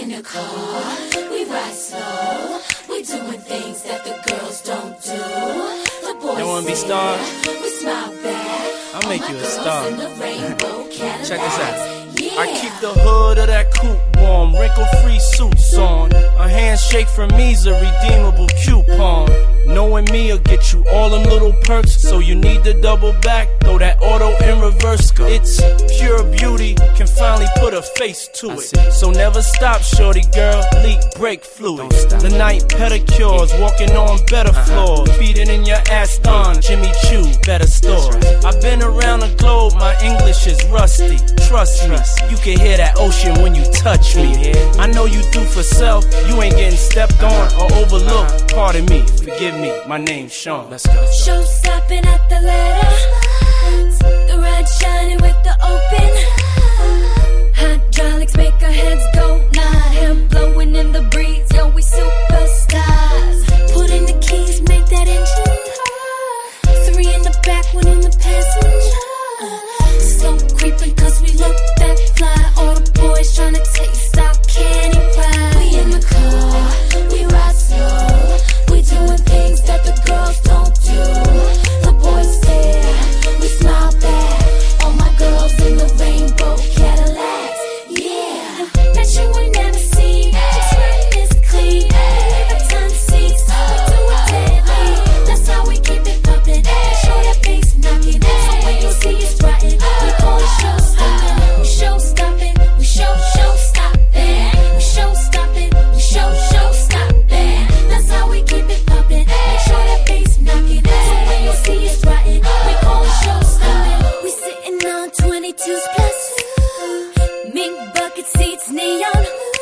in the car, we ride slow. We doing things that the girls don't do. The boys you wanna be stars? We smile back. I'll make you a star. Check this out. Yeah. I keep the hood of that coupe warm, wrinkle-free suits on. A handshake from me's a redeemable coupon. Knowing me'll get you all them little perks, so you need to double back, throw that auto in reverse. It's pure beauty, can finally put a face to it. So never stop, shorty girl, leak brake fluid. The night pedicures, walking on better floors. Feeding in your ass on, Jimmy Choo, better store. I've been around the globe, my English is rusty. Trust me, you can hear that ocean when you touch me. I know you do for self, you ain't getting stepped on or overlooked. Pardon me, forgive me, my name's Sean. Let's go. Show stopping at the ladder. The red shining with the open. Hydraulics make our heads go nod. Hair blowing in the breeze, yo, we superstars. Put in the keys, make that engine hum. 3 in the back, 1 in the passenger. Slow creeping cause we look that fly. All the boys tryna taste our candy pie. We in the car, we ride slow. We doing things that the girls don't do. The boys stare, we smile back. All my girls in the rainbow Cadillacs. Yeah, that you ain't never seen. Just running this clean. Leave a ton of seats, we do it deadly. That's how we keep it pumping. Show that bass knocking. So when you see us strutting, we call it show stopping. We show stopping, we show stopping. We show stopping, we show stopping. That's how we keep it pumping. Make sure that bass knocking. So when you see us strutting, we call it show stopping. We sitting on 22s plus. Mink bucket seats, neon.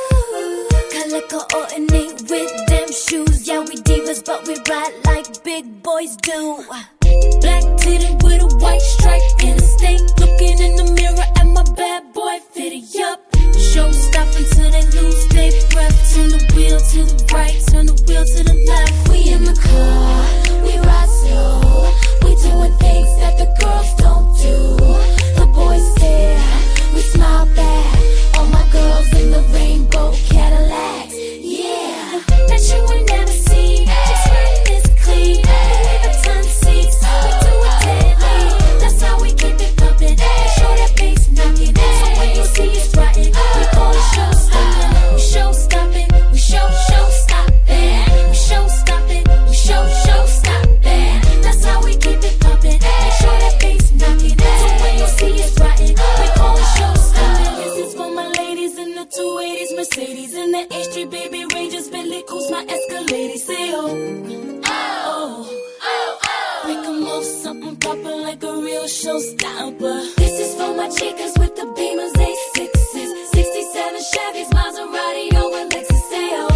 Calico alternate with them shoes. Yeah, we divas, but we ride like big boys do. Black titted with a white stripe in a state. Looking in the mirror at my bad boy fitted up. Show stop until they lose their breath. Turn the wheel to the right, turn the wheel to the left. We in the car, we ride slow. We doing things that the girls don't do. The boys stare, we smile back. All my girls in the rainbow Cadillacs. Yeah, that you ain't never seen. Just running this clean. Leave a ton of seats, we do it deadly. That's how we keep it pumping. Make sure that bass knocking. So when you see us strutting, we call it show stopping. We show stopping, we show stopping. We show stopping, we show stopping. That's how we keep it pumping. Make sure that bass knocking. So when you see us strutting, we call it show stopping. This is for my ladies in the 280s, Mercedes in the H3, baby Rangers, Bentley Coast, my Escalade. Say oh, oh, oh, oh. Break 'em off something proper like a real showstopper. This is for my chicas with the Beamers, A6s, 67 Chevys, Maserati, or Lexus. Say oh,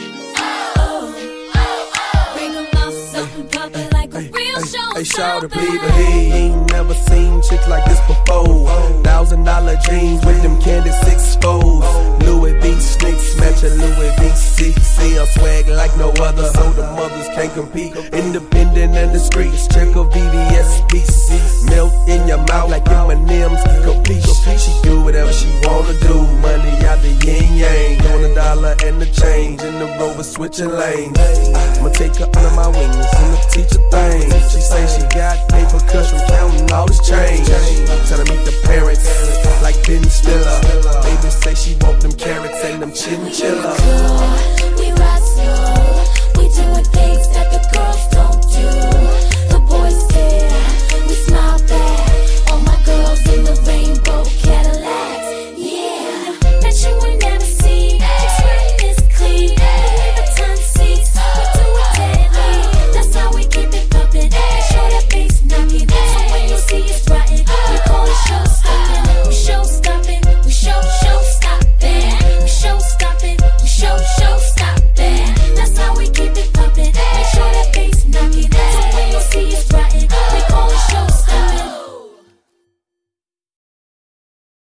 oh, oh, oh. Break 'em off something proper like a real showstopper. Hey, shout baby, he ain't never seen chicks like this before. $1,000 jeans with them candy 6 folds. Louis V sneaks matching Louis V CC. I'm swag like no other, so the mothers can't compete. Independent and discreet, check a VVS BC. Melt in your mouth like M&M's capiche. She do whatever she wanna do. Money out the yin yang, on the dollar and the change. In the Rover switching lanes. I'ma take her under my wings and teach her things. She say she got paper cuts from counting all this change. Tell her meet the parents like Ben Stiller. Baby say she want them carrots and them chinchilla. We ride slow, we doing things that